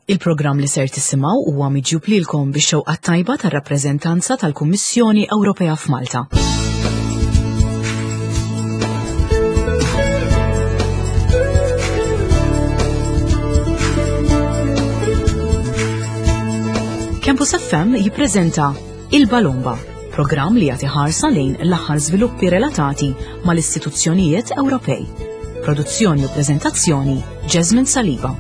Il-programm li ser tisimgħu huwa miġjub lilkom bix-xewqa tajba tar-rappreżentanza tal-Kummissjoni Ewropea f'Malta. Campus FM jippreżenta Il-Balomba, programm li jagħti ħarsa lejn l-aħħar żviluppi relatati mal-istituzzjonijiet Ewropej. Produzzjoni u preżentazzjoni Jasmine Saliba.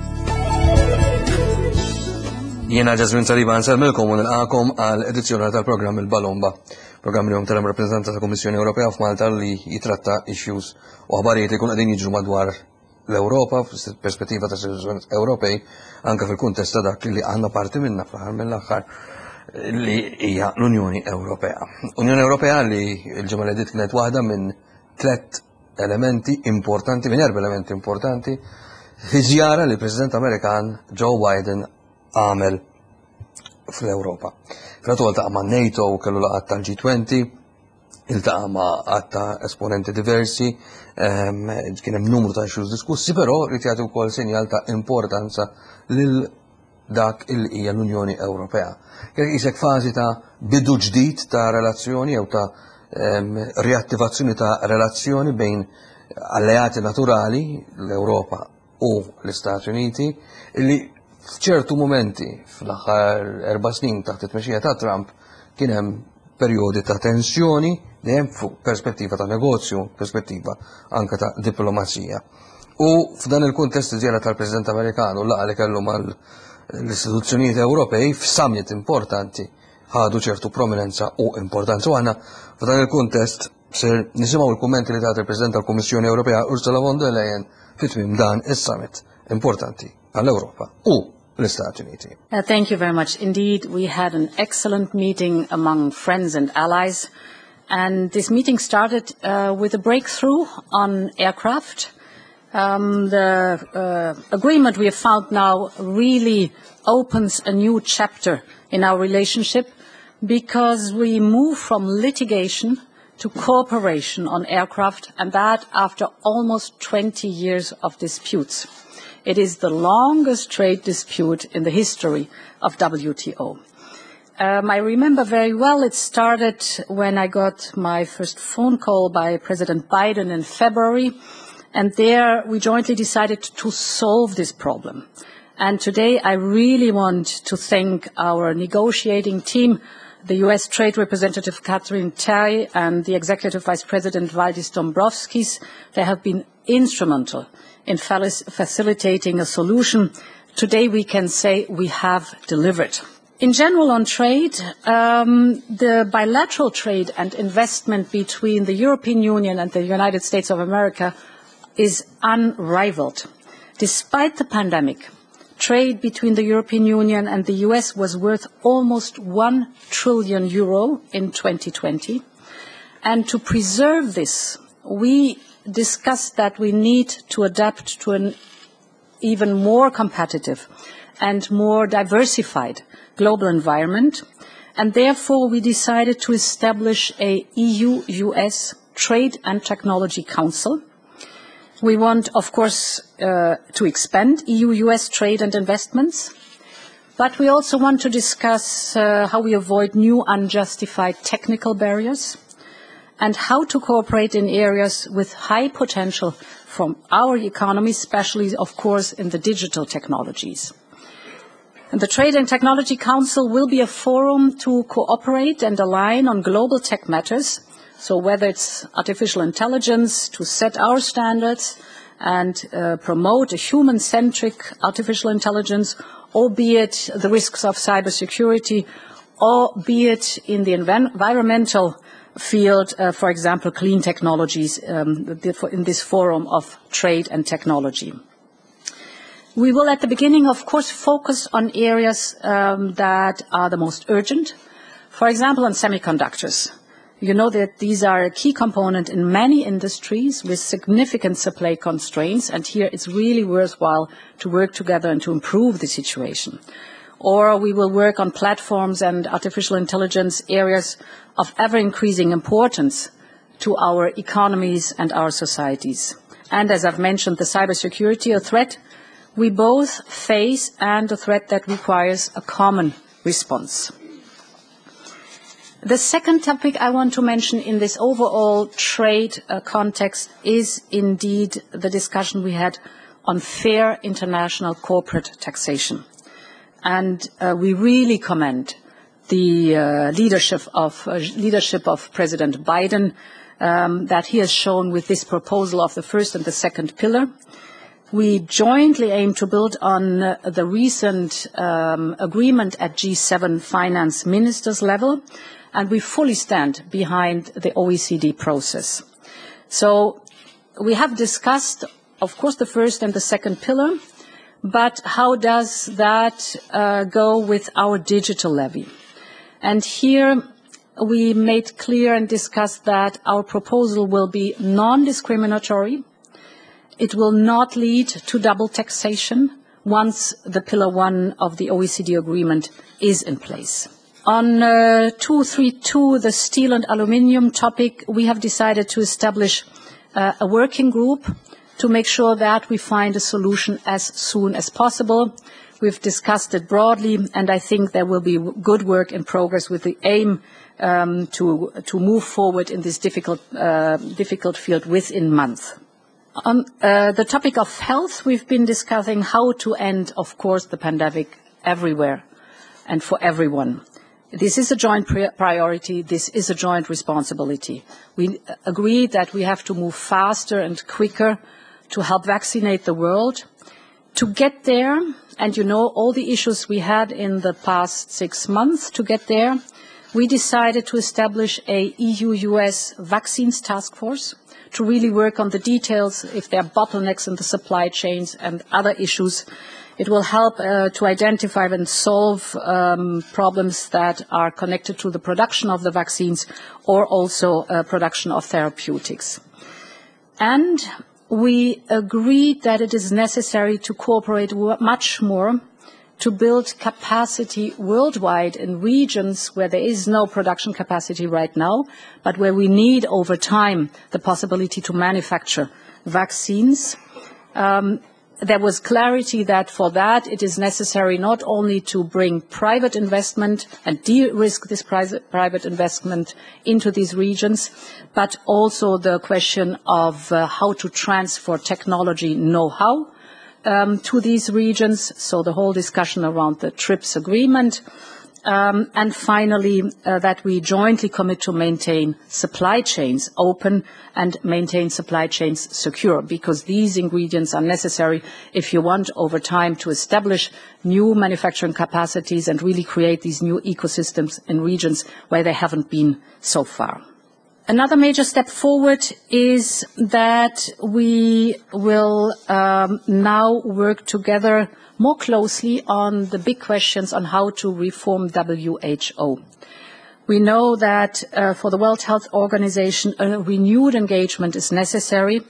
Jiena Jasmine Saliba nsellmilkom u nilqakom għal edizzjoni tal-programm Il-Balomba, programm li hum tal-rappreżentanza tal-Kummissjoni Ewropea f'Malta li jitratta issues u aħbarijiet li jkun qegħdin jiġru madwar l-Ewropa f'perspettiva ta' istituzzjonijiet Ewropej anke fil-kuntest ta' dak li għandna parti minnha fl-aħħar mill-aħħar li hija l-Unjoni Ewropea. Unjoni Ewropea li l-ġimgħa li għaddiet kienet waħda minn tliet elementi importanti, minn erba' elementi importanti, fi żjara li l-President Amerikan Joe Biden għamel fl-Ewropa. Fl-għatu għaltaqa ma' NATO u kellu laqat tal-G20, il-taqa ma' għatta esponenti diversi, kien hemm numru ta' issues diskussi, però li jagħti wkoll sinjal ta' importanza lil dak il-hija l-Unjoni Ewropea. Kien isek fażi ta' bidu ġdid ta' relazzjoni jew ta' riattivazzjoni ta' relazzjoni bejn alleati naturali, l-Ewropa u l-Istati Uniti, li f'ċertu momenti fl-aħħar 4 snin taħt it-tmexxija ta' Trump kien hemm perjodi ta' tensjoni dejjem fuq perspettiva ta' negozju, perspettiva anke ta' diplomazija. U f'dan il-kuntest iżjara tal-President Amerikan u laqgħa li kellu mal-istituzzjonijiet Ewropej f'summit importanti ħadu ċertu prominenza u importanza. U aħna f'dan il-kuntest ser nisimgħu l-kummenti li tat il-President tal-Kummissjoni Ewropea Ursula von der Leyen fit-tmiem dan is-summit importanti għall-Ewropa u l-Istati Uniti. Thank you very much. Indeed, we had an excellent meeting among friends and allies, and this meeting started with a breakthrough on aircraft. The agreement we have found now really opens a new chapter in our relationship because we move from litigation to cooperation on aircraft, and that after almost 20 years of disputes. It is the longest trade dispute in the history of WTO. I remember very well it started when I got my first phone call by President Biden in February, and there we jointly decided to solve this problem. And today I really want to thank our negotiating team, the U.S. Trade Representative Catherine Tai and the Executive Vice President Valdis Dombrovskis. They have been instrumental in facilitating a solution. Today we can say we have delivered. In general on trade, the bilateral trade and investment between the European Union and the United States of America is unrivaled. Despite the pandemic, trade between the European Union and the US was worth almost €1 trillion in 2020. And to preserve this, we discussed that we need to adapt to an even more competitive and more diversified global environment, and therefore we decided to establish a EU-US Trade and Technology Council. We want, of course, to expand EU-US trade and investments, but we also want to discuss how we avoid new unjustified technical barriers, and how to cooperate in areas with high potential from our economy, especially, of course, in the digital technologies. And the Trade and Technology Council will be a forum to cooperate and align on global tech matters, so whether it's artificial intelligence, to set our standards and promote a human-centric artificial intelligence, or be it the risks of cybersecurity, or be it in the environmental field, for example, clean technologies, in this forum of trade and technology. We will, at the beginning, of course, focus on areas that are the most urgent. For example, on semiconductors. You know that these are a key component in many industries with significant supply constraints, and here it's really worthwhile to work together and to improve the situation. Or we will work on platforms and artificial intelligence areas of ever-increasing importance to our economies and our societies. And as I've mentioned, the cybersecurity threat we both face and a threat that requires a common response. The second topic I want to mention in this overall trade context is indeed the discussion we had on fair international corporate taxation. And we really commend the leadership of President Biden that he has shown with this proposal of the first and the second pillar. We jointly aim to build on the recent agreement at G7 finance ministers level, and we fully stand behind the OECD process. So we have discussed, of course, the first and the second pillar, but how does that go with our digital levy? And here we made clear and discussed that our proposal will be non-discriminatory. It will not lead to double taxation once the Pillar 1 of the OECD agreement is in place. On 232, the steel and aluminium topic, we have decided to establish a working group to make sure that we find a solution as soon as possible. We've discussed it broadly, and I think there will be good work in progress with the aim to move forward in this difficult field within months. On the topic of health, we've been discussing how to end, of course, the pandemic everywhere and for everyone. This is a joint priority. This is a joint responsibility. We agree that we have to move faster and quicker to help vaccinate the world. To get there, and you know all the issues we had in the past 6 months, to get there, we decided to establish a EU-US vaccines task force to really work on the details, if there are bottlenecks in the supply chains and other issues. It will help to identify and solve problems that are connected to the production of the vaccines or also production of therapeutics. And we agreed that it is necessary to cooperate much more to build capacity worldwide in regions where there is no production capacity right now, but where we need over time the possibility to manufacture vaccines. There was clarity that for that it is necessary not only to bring private investment and de-risk this private investment into these regions, but also the question of how to transfer technology know-how to these regions, so the whole discussion around the TRIPS agreement. And finally, that we jointly commit to maintain supply chains open and maintain supply chains secure, because these ingredients are necessary if you want over time to establish new manufacturing capacities and really create these new ecosystems in regions where they haven't been so far. Another major step forward is that we will now work together more closely on the big questions on how to reform WHO. We know that for the World Health Organization, a renewed engagement is necessary.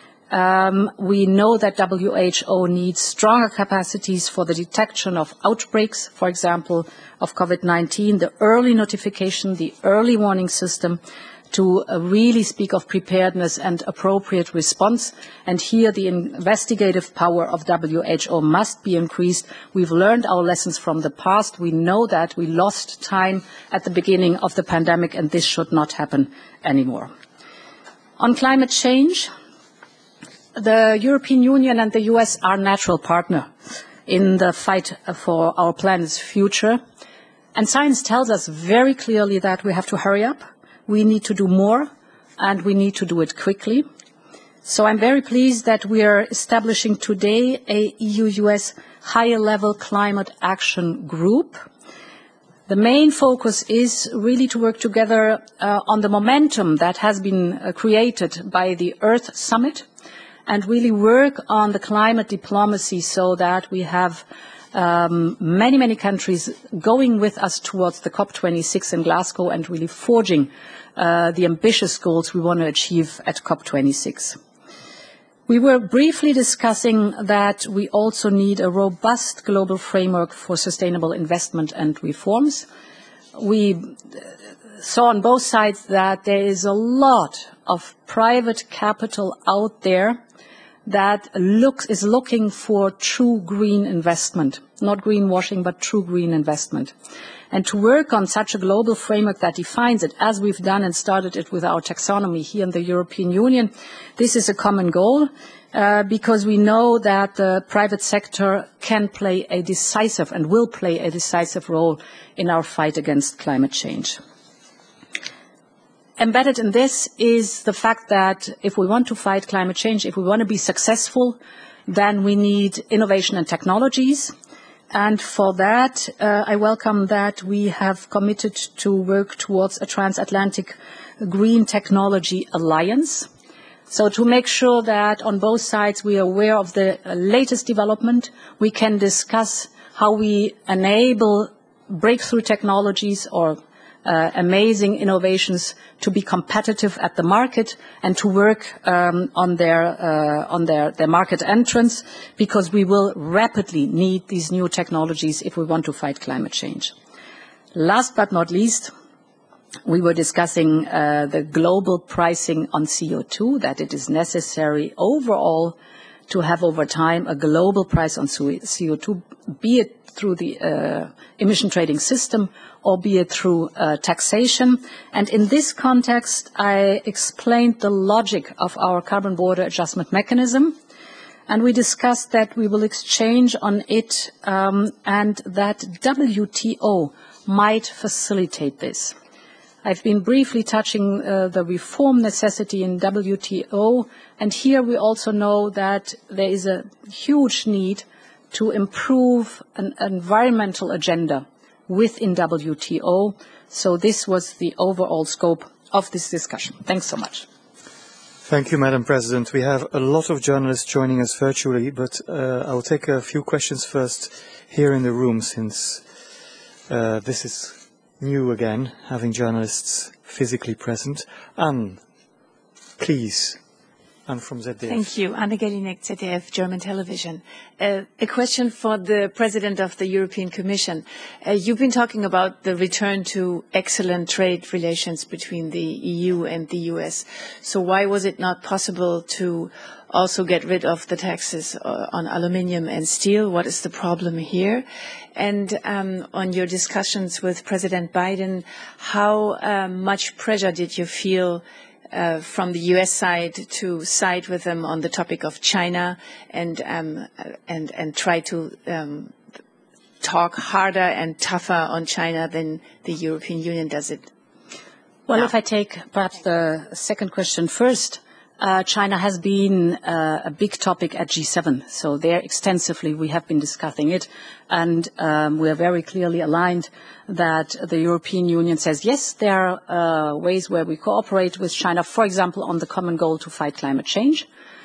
We know that WHO needs stronger capacities for the detection of outbreaks, for example, of COVID-19, the early notification, the early warning system, to really speak of preparedness and appropriate response. And here the investigative power of WHO must be increased. We've learned our lessons from the past. We know that we lost time at the beginning of the pandemic, and this should not happen anymore. On climate change, the European Union and the US are natural partners in the fight for our planet's future. And science tells us very clearly that we have to hurry up. We need to do more, and we need to do it quickly. So I'm very pleased that we are establishing today a EU-US higher-level climate action group. The main focus is really to work together on the momentum that has been created by the Earth Summit, and really work on the climate diplomacy so that we have many countries going with us towards the COP26 in Glasgow and really forging the ambitious goals we want to achieve at COP26. We were briefly discussing that we also need a robust global framework for sustainable investment and reforms. We saw on both sides that there is a lot of private capital out there that is looking for true green investment, not greenwashing, but true green investment. And to work on such a global framework that defines it, as we've done and started it with our taxonomy here in the European Union, this is a common goal, because we know that the private sector can play a decisive and will play a decisive role in our fight against climate change. Embedded in this is the fact that if we want to fight climate change, if we want to be successful, then we need innovation and technologies. And for that, I welcome that we have committed to work towards a transatlantic green technology alliance. So to make sure that on both sides we are aware of the latest development, we can discuss how we enable breakthrough technologies or amazing innovations to be competitive at the market and to work on their market entrance, because we will rapidly need these new technologies if we want to fight climate change. Last but not least, we were discussing the global pricing on CO2, that it is necessary overall to have over time a global price on CO2, be it through the emission trading system or be it through taxation. And in this context, I explained the logic of our carbon border adjustment mechanism, and we discussed that we will exchange on it and that WTO might facilitate this. I've been briefly touching the reform necessity in WTO, and here we also know that there is a huge need to improve an environmental agenda within WTO. So this was the overall scope of this discussion. Thanks so much. Thank you, Madam President. We have a lot of journalists joining us virtually, but I'll take a few questions first here in the room, since this is new again, having journalists physically present. Anne, please. Anne from ZDF. Thank you. Anne Gelinek, ZDF, German television. A question for the President of the European Commission. You've been talking about the return to excellent trade relations between the EU and the US. So why was it not possible to also get rid of the taxes on aluminium and steel? What is the problem here? And on your discussions with President Biden, how much pressure did you feel from the U.S. side to side with them on the topic of China and try to talk harder and tougher on China than the European Union does it? Well, if I take perhaps the second question first, China has been a big topic at G7. So there extensively we have been discussing it. And we are very clearly aligned that the European Union says, yes, there are ways where we cooperate with China, for example, on the common goal to fight climate change.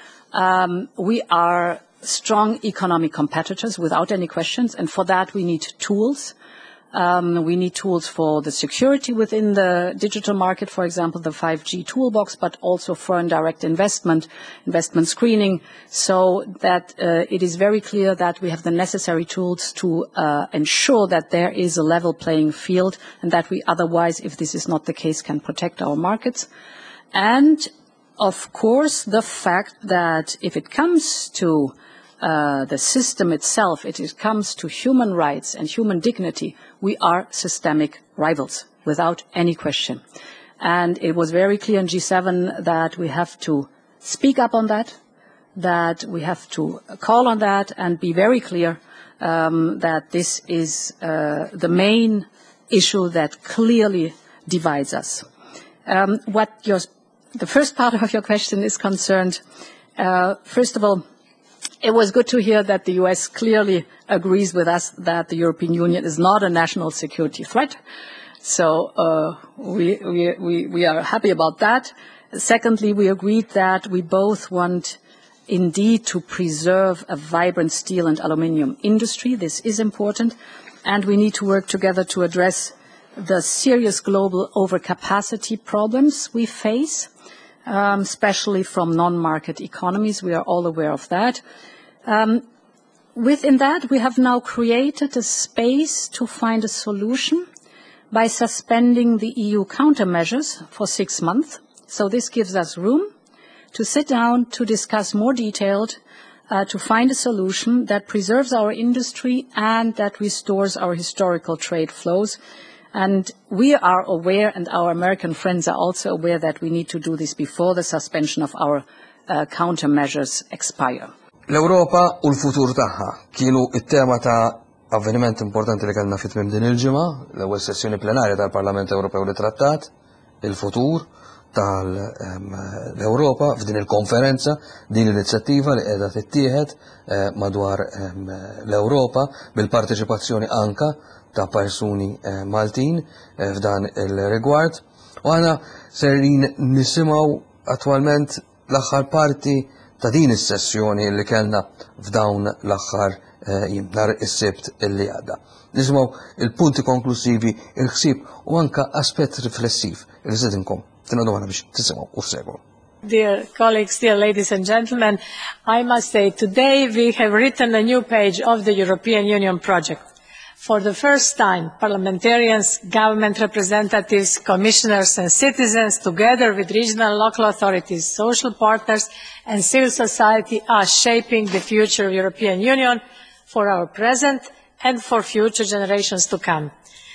We are strong economic competitors without any questions. And for that, we need tools. We need tools for the security within the digital market, for example, the 5G toolbox, but also foreign direct investment screening, so that it is very clear that we have the necessary tools to ensure that there is a level playing field and that we otherwise, if this is not the case, can protect our markets. And, of course, the fact that if it comes to the system itself, it comes to human rights and human dignity, we are systemic rivals, without any question. And it was very clear in G7 that we have to speak up on that, that we have to call on that and be very clear that this is the main issue that clearly divides us. The first part of your question is concerned, first of all, it was good to hear that the US clearly agrees with us that the European Union is not a national security threat. So we are happy about that. Secondly, we agreed that we both want indeed to preserve a vibrant steel and aluminium industry. This is important. And we need to work together to address the serious global overcapacity problems we face, especially from non-market economies. We are all aware of that. Within that, we have now created a space to find a solution by suspending the EU countermeasures for 6 months. So this gives us room to sit down to discuss more detailed, to find a solution that preserves our industry and that restores our historical trade flows. And we are aware, and our American friends are also aware, that we need to do this before the suspension of our countermeasures expire. L-Ewropa u l-futur tagħha kienu it-tema ta' avveniment importanti li kellna fit-tmiem din il-ġimgħa, l-ewwel sessjoni plenarja tal-Parlament Ewropew li trattat il-futur tal-Ewropa f'din il-konferenza, din l-inizjattiva li qiegħda tittieħed madwar l-Ewropa bil-parteċipazzjoni anka ta' persuni Maltin f'dan il-rigward. U għana serin nisimgħu attwalment l-aħħar parti ta' din is-sessjoni li kellna f'dawn l-aħħar nhar is-Sibt illi għadda. Nisimgħu il-punti konklusivi, il-ħsieb u anka aspett riflessiv li żedinkom tingħodu għana biex tisimgħu u segwu. Dear colleagues, dear ladies and gentlemen, I must say today we have written a new page of the European Union project. For the first time, parliamentarians, government representatives, commissioners and citizens, together with regional and local authorities, social partners and civil society, are shaping the future of the European Union for our present and for future generations to come.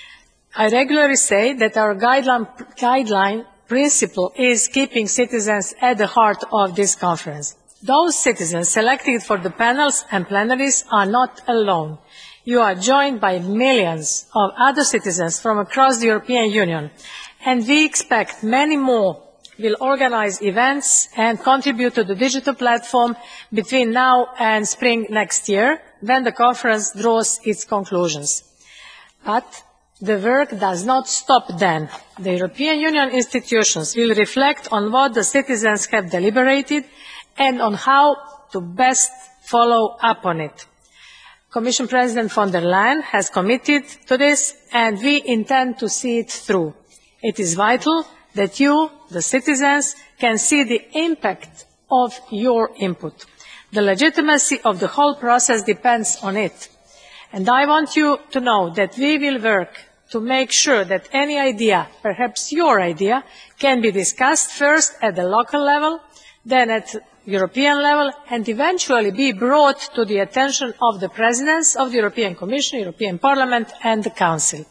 I regularly say that our guideline principle is keeping citizens at the heart of this conference. Those citizens selected for the panels and plenaries are not alone. You are joined by millions of other citizens from across the European Union, and we expect many more will organise events and contribute to the digital platform between now and spring next year, when the conference draws its conclusions. But the work does not stop then. The European Union institutions will reflect on what the citizens have deliberated and on how to best follow up on it. Commission President von der Leyen has committed to this, and we intend to see it through. It is vital that you, the citizens, can see the impact of your input. The legitimacy of the whole process depends on it. And I want you to know that we will work to make sure that any idea, perhaps your idea, can be discussed first at the local level, then at European level, and eventually be brought to the attention of the presidents of the European Commission, European Parliament and the Council.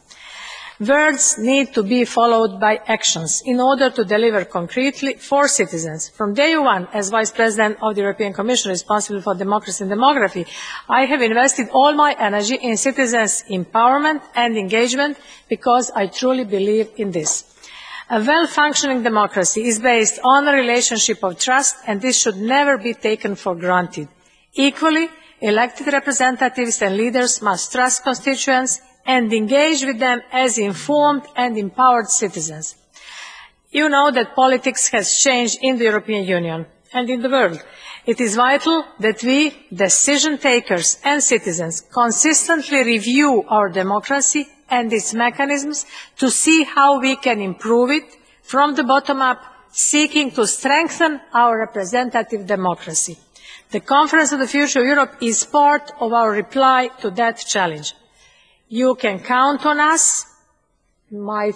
Words need to be followed by actions in order to deliver concretely for citizens. From day one, as Vice President of the European Commission responsible for democracy and demography, I have invested all my energy in citizens' empowerment and engagement because I truly believe in this. A well-functioning democracy is based on a relationship of trust, and this should never be taken for granted. Equally, elected representatives and leaders must trust constituents and engage with them as informed and empowered citizens. You know that politics has changed in the European Union and in the world. It is vital that we, decision takers and citizens, consistently review our democracy and its mechanisms to see how we can improve it from the bottom up, seeking to strengthen our representative democracy. The Conference of the Future of Europe is part of our reply to that challenge. You can count on us, my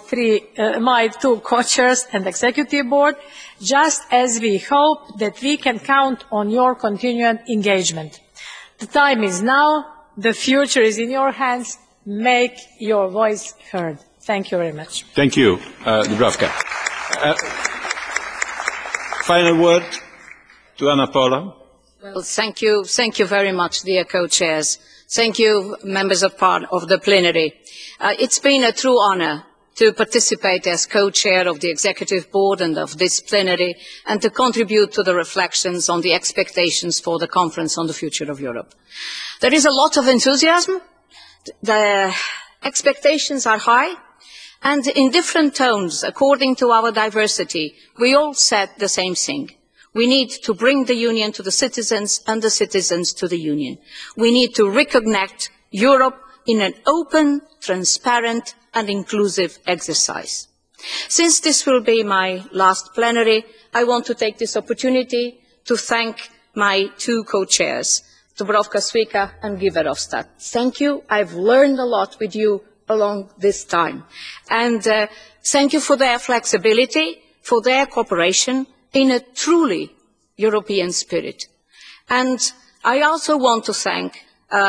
two co-chairs and executive board, just as we hope that we can count on your continued engagement. The time is now. The future is in your hands. Make your voice heard. Thank you very much. Thank you, Dubravka. Final word to Anna Paula. Well, thank you very much, dear co-chairs. Thank you, members of the plenary. It's been a true honor to participate as co-chair of the executive board and of this plenary, and to contribute to the reflections on the expectations for the conference on the future of Europe. There is a lot of enthusiasm. The expectations are high, and in different tones, according to our diversity, we all said the same thing. We need to bring the Union to the citizens and the citizens to the Union. We need to reconnect Europe in an open, transparent and inclusive exercise. Since this will be my last plenary, I want to take this opportunity to thank my two co-chairs, Dubravka Šuica and Guy Verhofstadt. Thank you. I've learned a lot with you along this time. And thank you for their flexibility, for their cooperation in a truly European spirit. And I also want to thank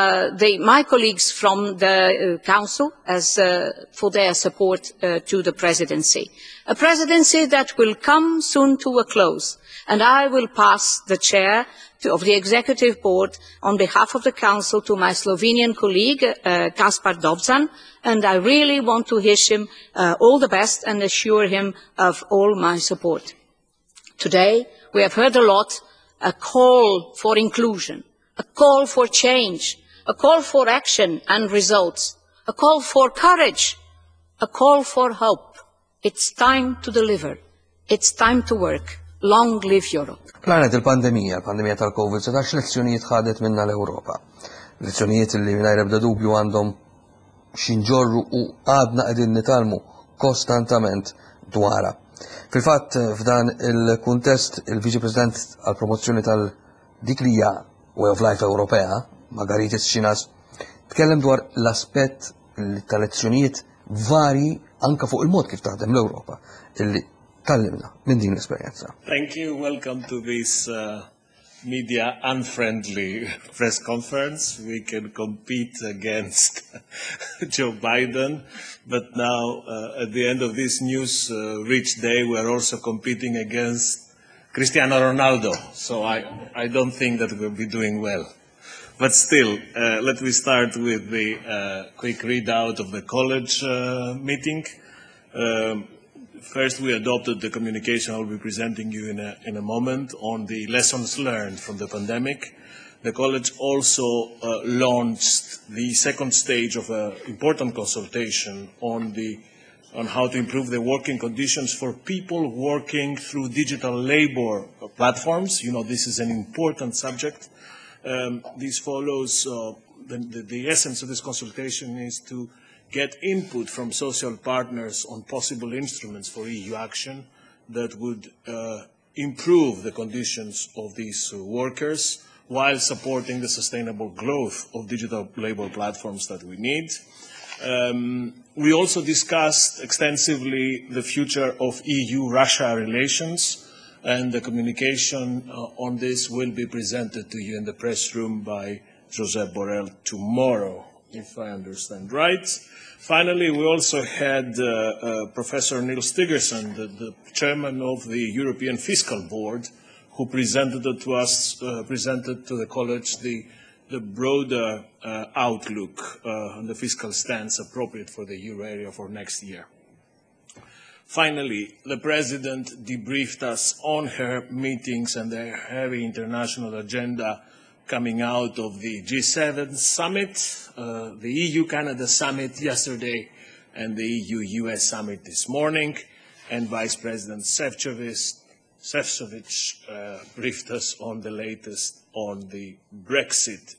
my colleagues from the Council for their support to the presidency. A presidency that will come soon to a close, and I will pass the chair of the Executive Board on behalf of the Council to my Slovenian colleague, Kaspar Dobzan, and I really want to wish him all the best and assure him of all my support. Today, we have heard a lot, a call for inclusion, a call for change, a call for action and results, a call for courage, a call for hope. It's time to deliver. It's time to work. Long live Europe. Planet il-pandemija tal-COVID-19 lezzjonijiet ħadet minna l-Ewropa. Lezzjonijiet li mingħajr ebda dubju għandhom xinġorru u għadna qegħdin nitalmu kostantament dwarha. Fil-fatt f'dan il-kuntest il-Viċi President għal-promozzjoni tal-dik li hija Way of Life Ewropea, Margaritis Xinas, tkellem dwar l-aspett tal-lezzjonijiet vari anka fuq il-mod kif taħdem l-Ewropa illi tallimna minn din l-esperjenza. Thank you. Welcome to this media unfriendly press conference. We can compete against Joe Biden, but now at the end of this news-rich day, we are also competing against Cristiano Ronaldo. So I don't think that we'll be doing well. But still, let me start with the quick readout of the college meeting. First, we adopted the communication I'll be presenting you in a moment on the lessons learned from the pandemic. The college also launched the second stage of an important consultation on how to improve the working conditions for people working through digital labor platforms. You know, this is an important subject. This follows, the essence of this consultation is to get input from social partners on possible instruments for EU action that would improve the conditions of these workers while supporting the sustainable growth of digital labor platforms that we need. We also discussed extensively the future of EU-Russia relations, and the communication on this will be presented to you in the press room by Josep Borrell tomorrow, if I understand right. Finally, we also had Professor Neil Stigerson, the chairman of the European Fiscal Board, who presented to us, presented to the college the broader outlook on the fiscal stance appropriate for the euro area for next year. Finally, the President debriefed us on her meetings and the heavy international agenda coming out of the G7 summit, the EU-Canada summit yesterday, and the EU-US summit this morning, and Vice President Šefčovič briefed us on the latest on the Brexit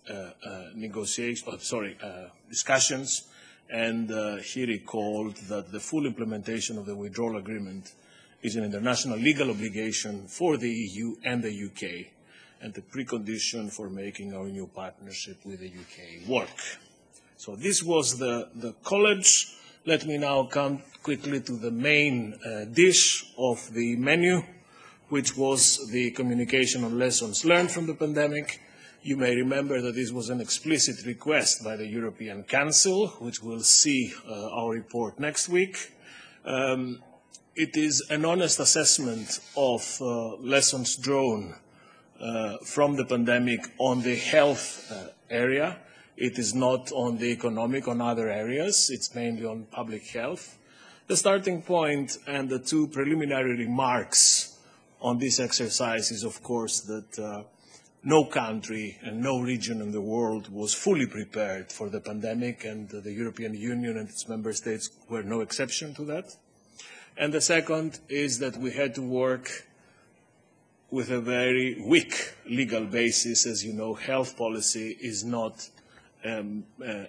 discussions, and he recalled that the full implementation of the withdrawal agreement is an international legal obligation for the EU and the UK, and the precondition for making our new partnership with the UK work. So this was the college. Let me now come quickly to the main dish of the menu, which was the communication on lessons learned from the pandemic. You may remember that this was an explicit request by the European Council, which will see our report next week. It is an honest assessment of lessons drawn from the pandemic on the health area. It is not on the economic, on other areas. It's mainly on public health. The starting point and the two preliminary remarks on this exercise is, of course, that no country and no region in the world was fully prepared for the pandemic, and the European Union and its member states were no exception to that. And the second is that we had to work with a very weak legal basis. As you know, health policy is not an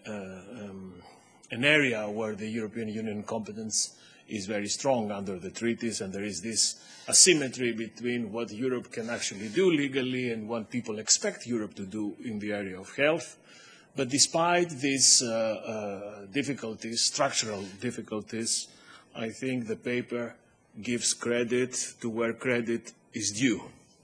area where the European Union competence is very strong under the treaties, and there is this asymmetry between what Europe can actually do legally and what people expect Europe to do in the area of health. But despite these difficulties, structural difficulties, I think the paper gives credit to where credit is due.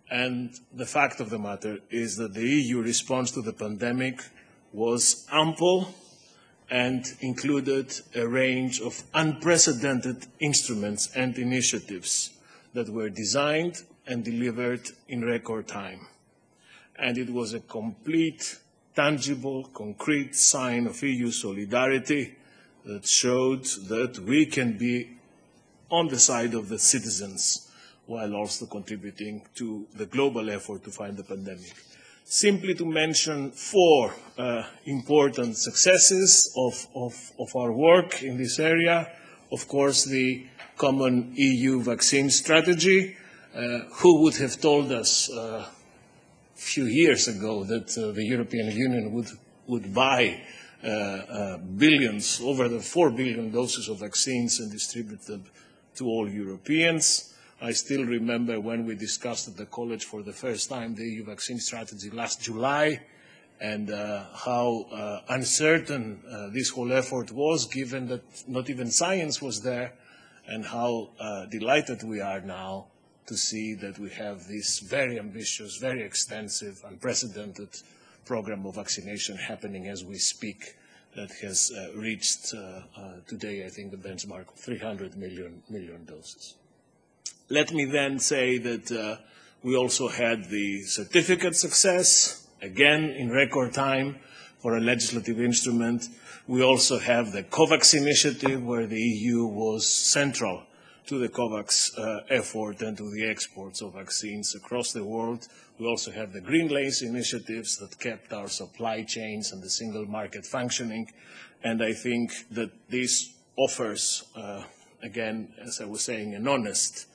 And the fact of the matter is that the EU response to the pandemic was ample and included a range of unprecedented instruments and initiatives that were designed and delivered in record time. And it was a complete, tangible, concrete sign of EU solidarity that showed that we can be on the side of the citizens while also contributing to the global effort to fight the pandemic. Simply to mention four important successes of our work in this area. Of course, the common EU vaccine strategy. Who would have told us a few years ago that the European Union would buy billions, over the 4 billion doses of vaccines and distribute them to all Europeans? I still remember when we discussed at the college for the first time the EU vaccine strategy last July, and how uncertain this whole effort was, given that not even science was there, and how delighted we are now to see that we have this very ambitious, very extensive, unprecedented program of vaccination happening as we speak, that has reached today, I think, the benchmark of 300 million doses. Let me then say that we also had the certificate success, again in record time for a legislative instrument. We also have the COVAX initiative, where the EU was central to the COVAX effort and to the exports of vaccines across the world. We also have the Green Lace initiatives that kept our supply chains and the single market functioning. And I think that this offers, again, as I was saying, an honest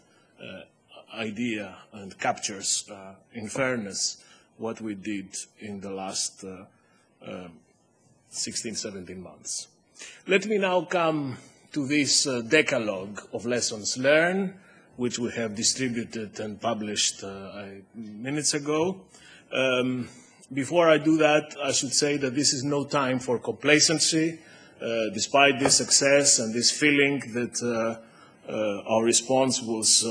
idea and captures, in fairness, what we did in the last 16, 17 months. Let me now come to this decalogue of lessons learned, which we have distributed and published minutes ago. Before I do that, I should say that this is no time for complacency. Despite this success and this feeling that our response was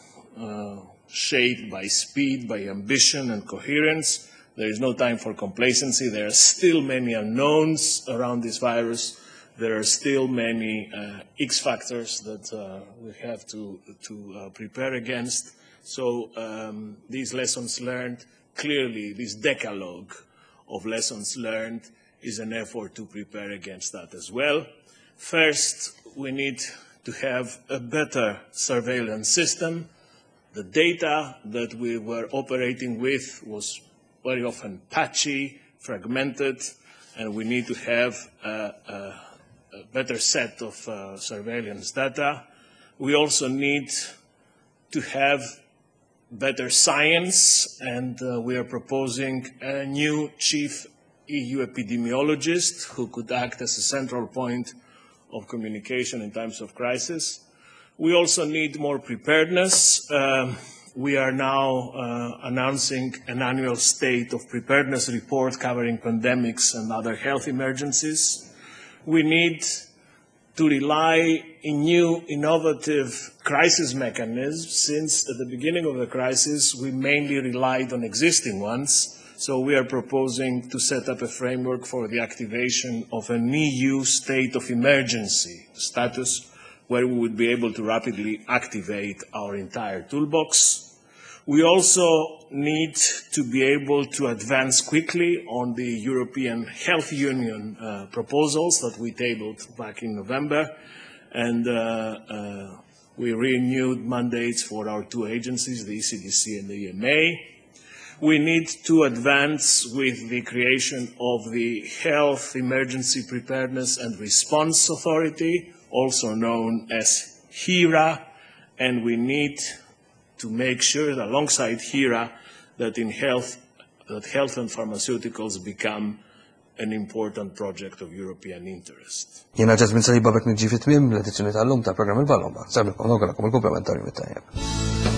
shaped by speed, by ambition and coherence, there is no time for complacency. There are still many unknowns around this virus. There are still many X factors that we have to prepare against. So these lessons learned, clearly this decalogue of lessons learned is an effort to prepare against that as well. First, we need to have a better surveillance system. The data that we were operating with was very often patchy, fragmented, and we need to have a better set of surveillance data. We also need to have better science, and we are proposing a new chief EU epidemiologist who could act as a central point of communication in times of crisis. We also need more preparedness. We are now announcing an annual state of preparedness report covering pandemics and other health emergencies. We need to rely on new innovative crisis mechanisms, since at the beginning of the crisis we mainly relied on existing ones. So we are proposing to set up a framework for the activation of an EU state of emergency status, where we would be able to rapidly activate our entire toolbox. We also need to be able to advance quickly on the European Health Union proposals that we tabled back in November, and we renewed mandates for our two agencies, the ECDC and the EMA. We need to advance with the creation of the Health Emergency Preparedness and Response Authority, also known as HERA, and we need to make sure that alongside HERA that health and pharmaceuticals become an important project of European interest. Jena ġazmin saliba bek nġi fit-tmiem l-edizzjoni tal-lum tal-programm il-Balomba. Sablikom nawgħalkom il-komplementarju mit-tajjeb.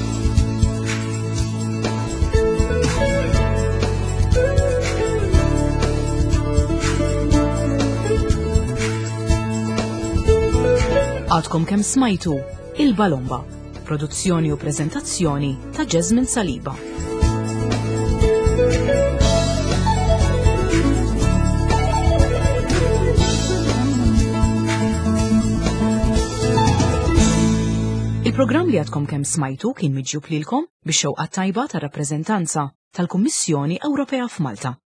Għadkom kemm smajtu il-Balomba, produzzjoni u preżentazzjoni ta' Jasmine Saliba. Il-programm li għadkom kemm smajtu kien miġjub lilkom bix-xewqa tajba tar-rappreżentanza tal-Kummissjoni Ewropea f'Malta.